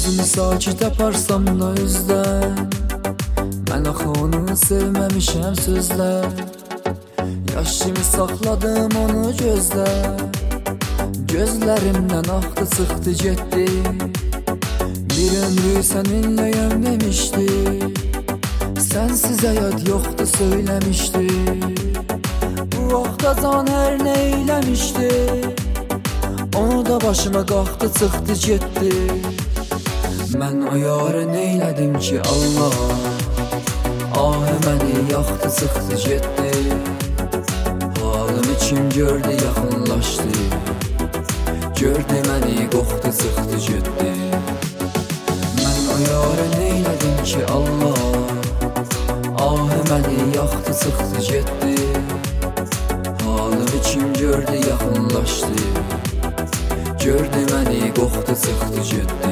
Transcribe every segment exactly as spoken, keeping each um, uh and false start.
Özümü sakit aparsam da üzdən, mən axı onu sevməmişəm sözlər. Yaş kimi saxladım onu gözlə, gözlərimdən axdı çıxdı getdi. Bir ömrü səninləyəm demişdi, sənsiz həyat yoxdur söyləmişdi. Bu vaxta can hər nə eyləmişdi, onu da başıma qalxdı çıxdı getdi. Mən o yarı neylədim ki Allah, ahı məni yaxdı çıxdı getdi. Halımı kim gördü yaxınlaşdı, gördü məni qoxdu çıxdı getdi. Mən o yarı neylədim ki Allah, ahı məni yaxdı çıxdı getdi. Halımı kim gördü yaxınlaşdı, gördü məni qoxdu çıxdı getdi.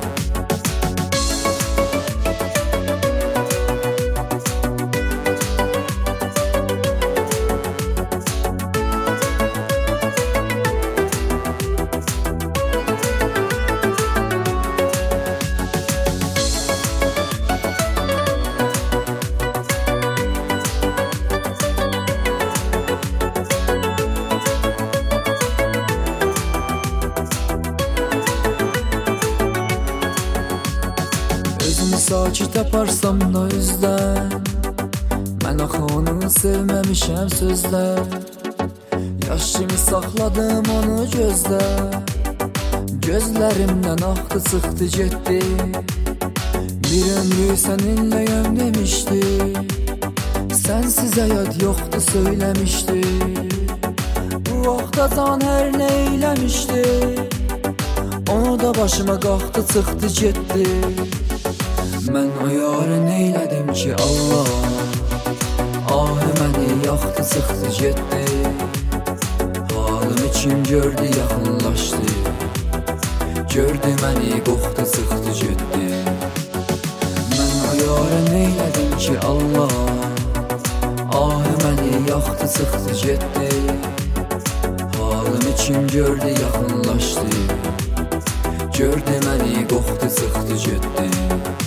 Sakit aparsam da üzdən, mən axı onu sevməmişəm sözlər. Yaş kimi saxladım onu gözlə, gözlərimdən axdı çıxdı getdi. Bir ömrü səninləyəm demişdi, sənsiz həyat yoxdur söyləmişdi. Bu vaxta can hər nə eyləmişdi, onu da başıma qalxdı çıxdı getdi. Mən o yarı neylədim ki Allah, ahı məni yaxdı çıxdı getdi. Halımı kim gördü yaxınlaşdı, gördü məni qoxdu çıxdı getdi. Mən o yarı neylədim ki Allah, ahı məni yaxdı çıxdı getdi. Halımı kim gördü yaxınlaşdı, gördü məni qoxdu çıxdı getdi.